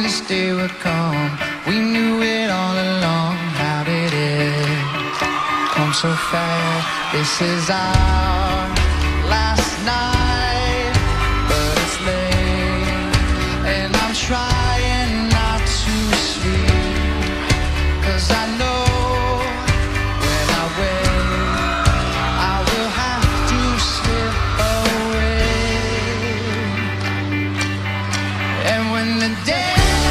this day would come. We knew it all along. How did it come so fast? This is our last night, but it's late, and I'm trying not to sleep, 'cause I know when I wake, I will have to slip away. And when the day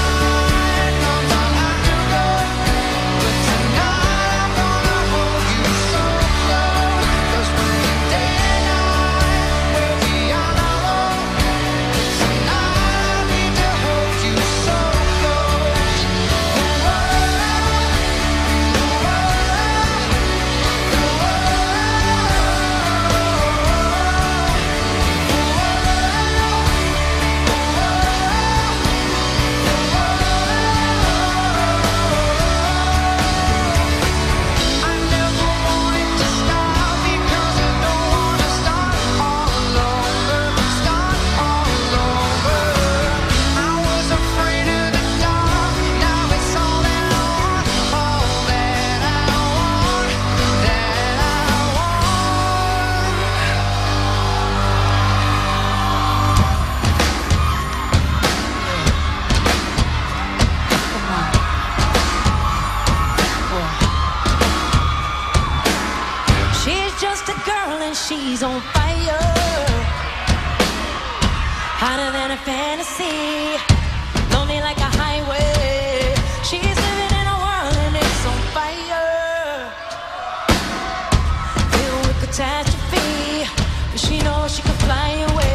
she's on fire, hotter than a fantasy, lonely like a highway. She's living in a world and it's on fire, filled with catastrophe, but she knows she can fly away.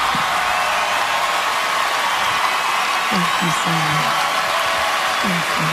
Thank you so much. Thank you.